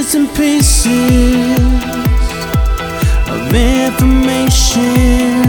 bits and pieces of information.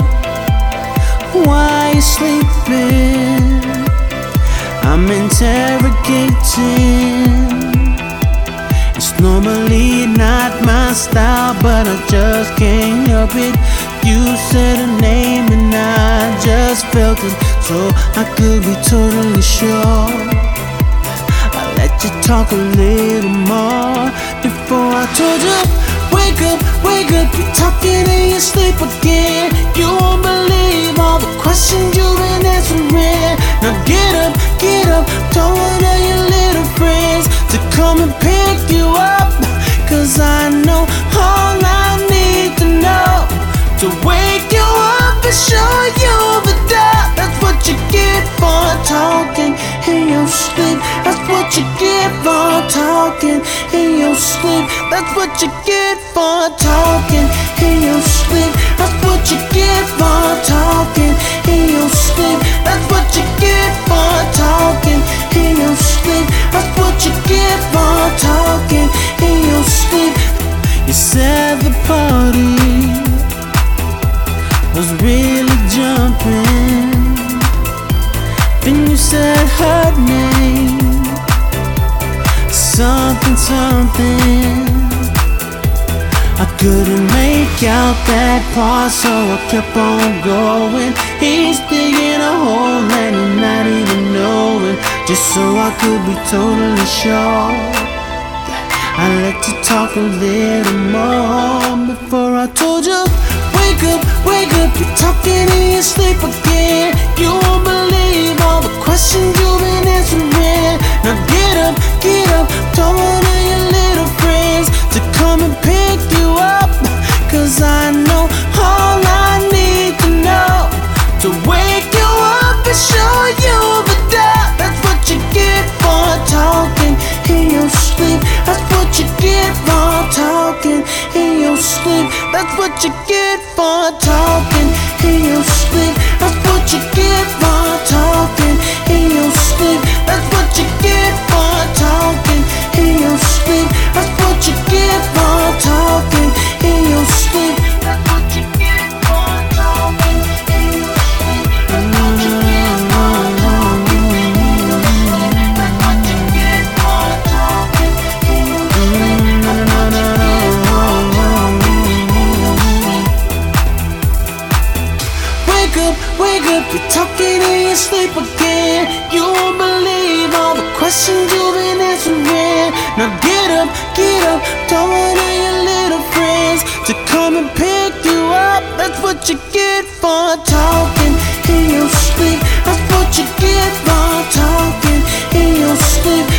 Why you sleeping? I'm interrogating. It's normally not my style, but I just can't help it. You said a name and I just felt it, so I could be totally sure. I let you talk a little more before I told you. Wake up, you're talking in your sleep again. You won't believe all the questions you've been answering. Now get up, don't want all your little friends to come and pick you up, 'cause I know all I need to know to wake you up and show you the door. That's what you get for talking in your sleep. That's what you get for talking in your sleep. That's what you get for talking in your sleep. That's what you get for talking in your sleep. That's what you get for talking in your sleep. That's what you get for talking in your sleep. You said the party was really jumping, then you said her name, something. I couldn't make out that part, so I kept on going. He's digging a hole and he's not even knowing, just so I could be totally sure. I let you talk a little more before I told you. Wake up, you're talking in your sleep again. You won't believe all the questions you've been answering. Now get up, don't want all your little friends to come and pick you up, 'cause I know all I need to know to wake you up and show you the door. That's what you get for talking in your sleep. That's what you get for talking in your sleep. That's what you get for talking in your sleep. That's what you get for talking in your sleep. That's what you get for talking in your sleep. That's what you get for talking in your sleep. That's what you get for talking in your sleep. That's what you get for talking in your sleep. That's what you get for talking in your sleep. Wake up, you're talking in your sleep again. You won't believe all the questions you've been answering. Now get up, don't want all your little friends to come and pick you up. That's what you get for talking in your sleep. That's what you get for talking in your sleep.